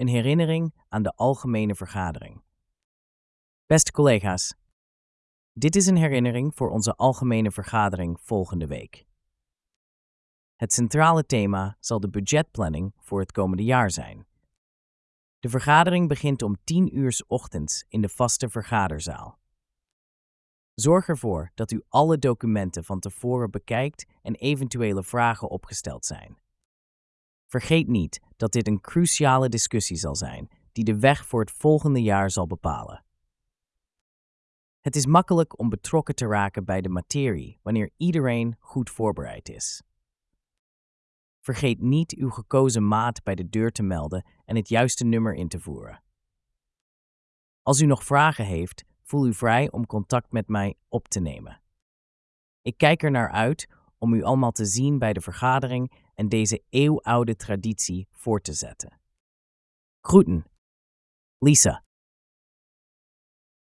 een herinnering aan de algemene vergadering. Beste collega's, dit is een herinnering voor onze algemene vergadering volgende week. Het centrale thema zal de budgetplanning voor het komende jaar zijn. De vergadering begint om 10 uur 's ochtends in de vaste vergaderzaal. Zorg ervoor dat u alle documenten van tevoren bekijkt en eventuele vragen opgesteld zijn. Vergeet niet dat dit een cruciale discussie zal zijn die de weg voor het volgende jaar zal bepalen. Het is makkelijk om betrokken te raken bij de materie wanneer iedereen goed voorbereid is. Vergeet niet uw gekozen maat bij de deur te melden en het juiste nummer in te voeren. Als u nog vragen heeft, voel u vrij om contact met mij op te nemen. Ik kijk er naar uit om u allemaal te zien bij de vergadering en deze eeuwenoude traditie voort te zetten. Groeten, Lisa.